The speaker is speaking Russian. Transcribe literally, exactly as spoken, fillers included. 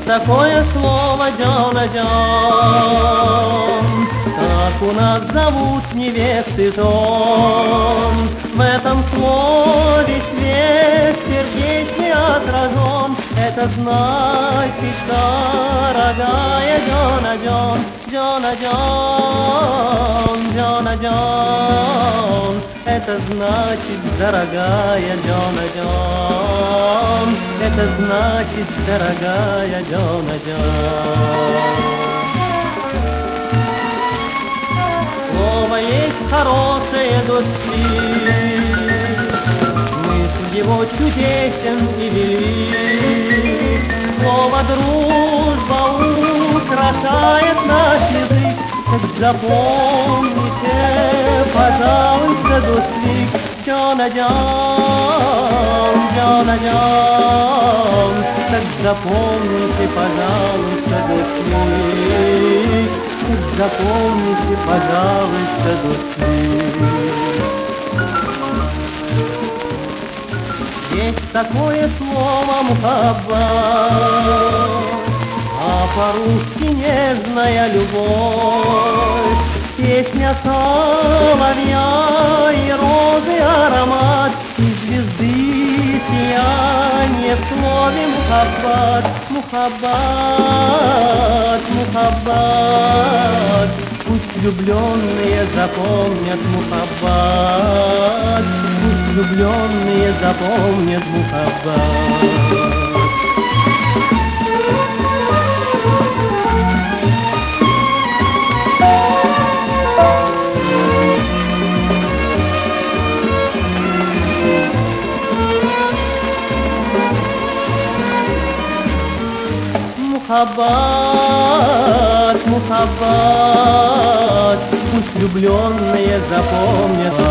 такое слово «дёна-дён», как у нас зовут невесты жен. В этом слове свет сердечный отражен. Это значит, дорогая дёна-дён, дёна-дён, дёна-дён. Это значит, дорогая дёна-дён, это значит, дорогая дёна-дён. Слово есть хорошее души, смысл его чудесен и велик. Слово дружба украшает наш язык. Так запомните, пожалуйста, дуслик, дёна-дён, дёна-дён. Так запомните, пожалуйста, дуслик, так запомните, пожалуйста, дуслик. Есть такое слово «мухаббат», а по-русски нежная любовь. Песня соловья и розы аромат, и звезды сияние в слове «мухаббат», «мухаббат», «мухаббат». Пусть влюбленные запомнят «мухаббат», пусть влюбленные запомнят «мухаббат». Мухаббат, мухаббат, пусть влюбленные запомнят